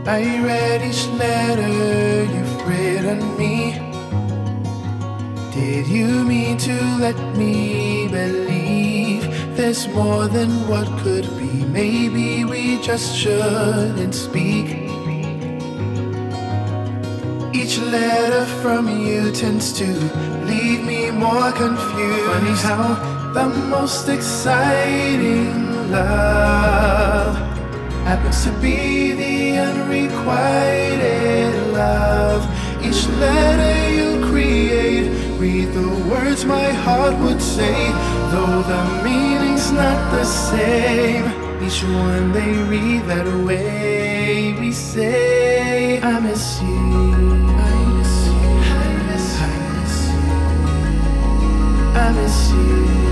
I read each letter you've written me. Did you mean to let me believe there's more than what could be? Maybe we just shouldn't speak. Each letter from you tends to leave me more confused. Funny how the most exciting love happens to be the unrequited love. Each letter you create, read the words my heart would say, though the meaning's not the same. Each one they read that way. We say, I miss you. I miss you. I miss you. I miss you.